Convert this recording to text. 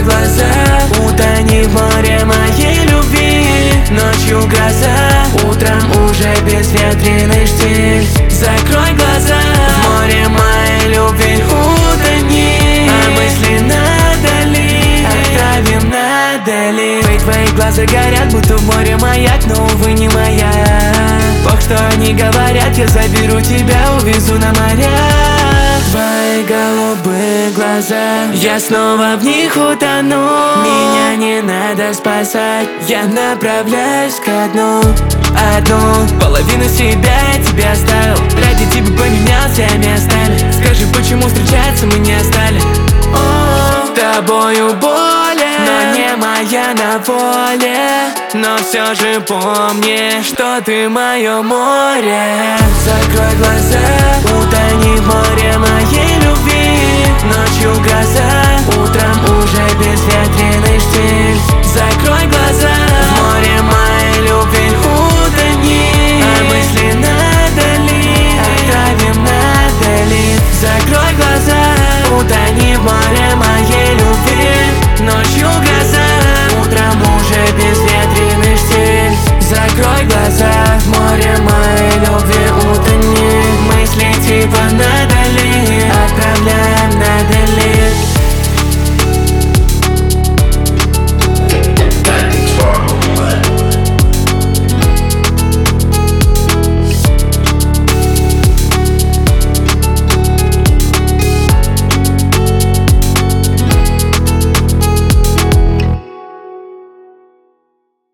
глаза, утони в море моей любви. Ночью гроза, утром уже безветренный штиль. Закрой глаза, в море моей любви утони. А мысли надали, отправим надали. Твои глаза горят, будто в море маяк, но, увы, не моя. Бог, что они говорят, я заберу тебя, увезу на моря. Твои голубые глаза, я снова в них утону. Меня не надо спасать, я направляюсь ко дну. Одну половину себя я тебе оставил, ради тебя поменялся местами. Скажи, почему встречаться мы не стали? О, с тобою более, но не моя на воле. Но все же помни, что ты мое море. Закрой глаза, утони в море моей любви. Ночью гроза, утром уже безветренный штиль. Закрой глаза, в море моей